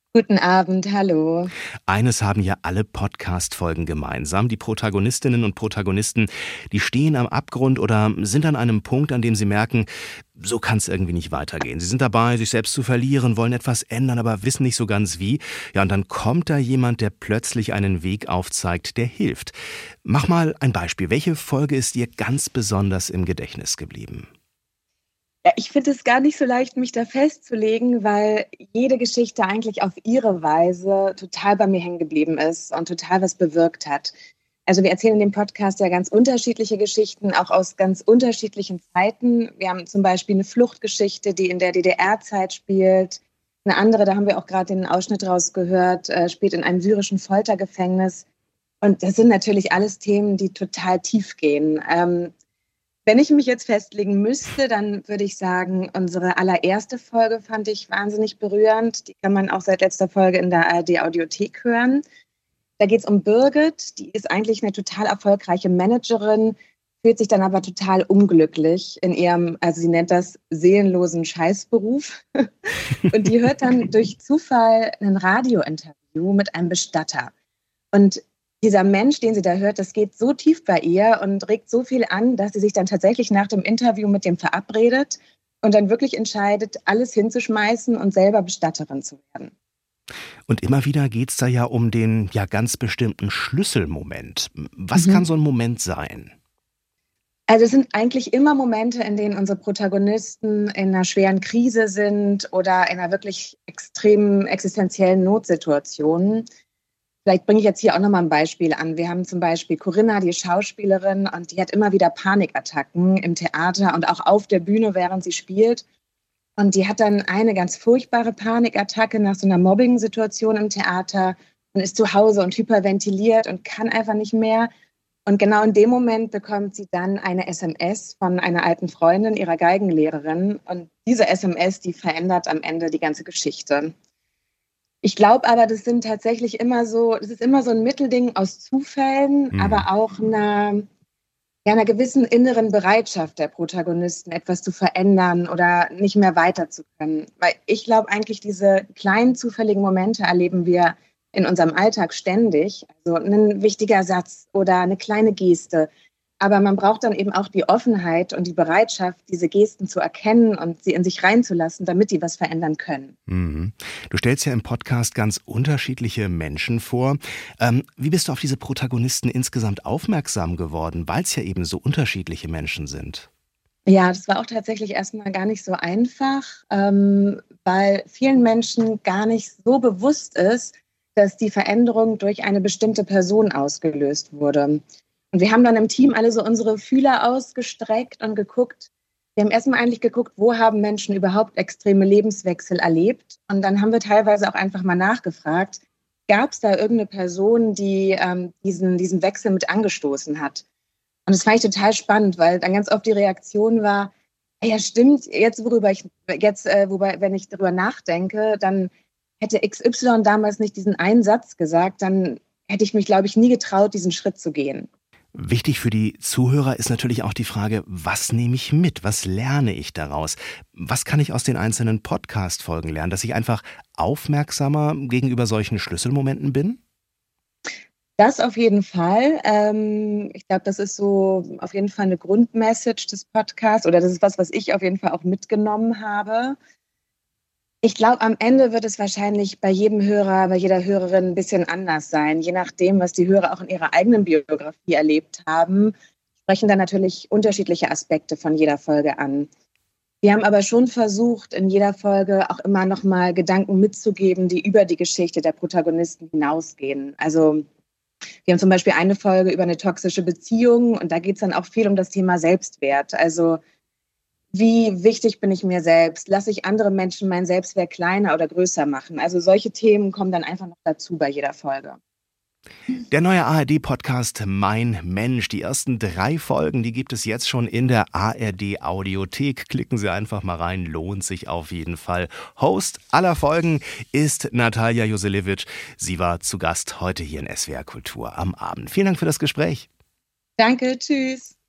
Guten Abend, hallo. Eines haben ja alle Podcast-Folgen gemeinsam. Die Protagonistinnen und Protagonisten, die stehen am Abgrund oder sind an einem Punkt, an dem sie merken, so kann es irgendwie nicht weitergehen. Sie sind dabei, sich selbst zu verlieren, wollen etwas ändern, aber wissen nicht so ganz wie. Ja, und dann kommt da jemand, der plötzlich einen Weg aufzeigt, der hilft. Mach mal ein Beispiel. Welche Folge ist dir ganz besonders im Gedächtnis geblieben? Ja, ich finde es gar nicht so leicht, mich da festzulegen, weil jede Geschichte eigentlich auf ihre Weise total bei mir hängen geblieben ist und total was bewirkt hat. Also wir erzählen in dem Podcast ja ganz unterschiedliche Geschichten, auch aus ganz unterschiedlichen Zeiten. Wir haben zum Beispiel eine Fluchtgeschichte, die in der DDR-Zeit spielt. Eine andere, da haben wir auch gerade den Ausschnitt rausgehört, spielt in einem syrischen Foltergefängnis. Und das sind natürlich alles Themen, die total tief gehen. Wenn ich mich jetzt festlegen müsste, dann würde ich sagen, unsere allererste Folge fand ich wahnsinnig berührend. Die kann man auch seit letzter Folge in der ARD-Audiothek hören. Da geht es um Birgit, die ist eigentlich eine total erfolgreiche Managerin, fühlt sich dann aber total unglücklich in ihrem, also sie nennt das seelenlosen Scheißberuf. Und die hört dann durch Zufall ein Radiointerview mit einem Bestatter. Und dieser Mensch, den sie da hört, das geht so tief bei ihr und regt so viel an, dass sie sich dann tatsächlich nach dem Interview mit dem verabredet und dann wirklich entscheidet, alles hinzuschmeißen und selber Bestatterin zu werden. Und immer wieder geht's da ja um den ja ganz bestimmten Schlüsselmoment. Was kann so ein Moment sein? Also es sind eigentlich immer Momente, in denen unsere Protagonisten in einer schweren Krise sind oder in einer wirklich extremen existenziellen Notsituation. Vielleicht bringe ich jetzt hier auch nochmal ein Beispiel an. Wir haben zum Beispiel Corinna, die Schauspielerin, und die hat immer wieder Panikattacken im Theater und auch auf der Bühne, während sie spielt. Und die hat dann eine ganz furchtbare Panikattacke nach so einer Mobbing-Situation im Theater und ist zu Hause und hyperventiliert und kann einfach nicht mehr. Und genau in dem Moment bekommt sie dann eine SMS von einer alten Freundin, ihrer Geigenlehrerin. Und diese SMS, die verändert am Ende die ganze Geschichte. Ich glaube aber, das ist immer so ein Mittelding aus Zufällen, aber auch einer gewissen inneren Bereitschaft der Protagonisten, etwas zu verändern oder nicht mehr weiter zu können. Weil ich glaube eigentlich, diese kleinen zufälligen Momente erleben wir in unserem Alltag ständig. Also ein wichtiger Satz oder eine kleine Geste. Aber man braucht dann eben auch die Offenheit und die Bereitschaft, diese Gesten zu erkennen und sie in sich reinzulassen, damit die was verändern können. Mhm. Du stellst ja im Podcast ganz unterschiedliche Menschen vor. Wie bist du auf diese Protagonisten insgesamt aufmerksam geworden, weil es ja eben so unterschiedliche Menschen sind? Ja, das war auch tatsächlich erstmal gar nicht so einfach, weil vielen Menschen gar nicht so bewusst ist, dass die Veränderung durch eine bestimmte Person ausgelöst wurde. Und wir haben dann im Team alle so unsere Fühler ausgestreckt und geguckt. Wir haben erstmal eigentlich geguckt, wo haben Menschen überhaupt extreme Lebenswechsel erlebt. Und dann haben wir teilweise auch einfach mal nachgefragt, gab es da irgendeine Person, die diesen Wechsel mit angestoßen hat? Und das fand ich total spannend, weil dann ganz oft die Reaktion war, ja stimmt, wenn ich darüber nachdenke, dann hätte XY damals nicht diesen einen Satz gesagt, dann hätte ich mich, glaube ich, nie getraut, diesen Schritt zu gehen. Wichtig für die Zuhörer ist natürlich auch die Frage, was nehme ich mit? Was lerne ich daraus? Was kann ich aus den einzelnen Podcast-Folgen lernen? Dass ich einfach aufmerksamer gegenüber solchen Schlüsselmomenten bin? Das auf jeden Fall. Ich glaube, das ist so auf jeden Fall eine Grundmessage des Podcasts oder das ist was ich auf jeden Fall auch mitgenommen habe. Ich glaube, am Ende wird es wahrscheinlich bei jedem Hörer, bei jeder Hörerin ein bisschen anders sein. Je nachdem, was die Hörer auch in ihrer eigenen Biografie erlebt haben, sprechen dann natürlich unterschiedliche Aspekte von jeder Folge an. Wir haben aber schon versucht, in jeder Folge auch immer noch mal Gedanken mitzugeben, die über die Geschichte der Protagonisten hinausgehen. Also wir haben zum Beispiel eine Folge über eine toxische Beziehung und da geht es dann auch viel um das Thema Selbstwert. Also wie wichtig bin ich mir selbst? Lasse ich andere Menschen meinen Selbstwert kleiner oder größer machen? Also solche Themen kommen dann einfach noch dazu bei jeder Folge. Der neue ARD-Podcast Mein Mensch. Die ersten 3 Folgen, die gibt es jetzt schon in der ARD-Audiothek. Klicken Sie einfach mal rein, lohnt sich auf jeden Fall. Host aller Folgen ist Natalia Joselewitsch. Sie war zu Gast heute hier in SWR Kultur am Abend. Vielen Dank für das Gespräch. Danke, tschüss.